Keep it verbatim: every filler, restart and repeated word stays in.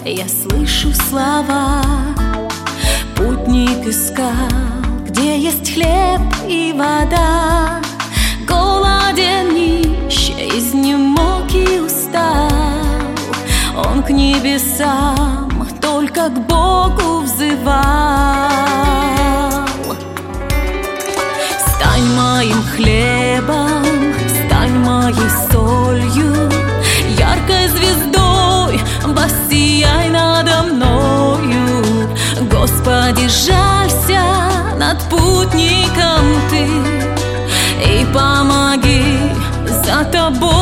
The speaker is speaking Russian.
я слышу слова. Путник искал, где есть хлеб и вода, голоден, нищий, изнемог и устал. Он к небесам, только к Богу взывал. Стань моим хлебом, стань моей солью, яркой звездой воссияй надо мною. Господи, жалься над путником ты и помоги, за тобой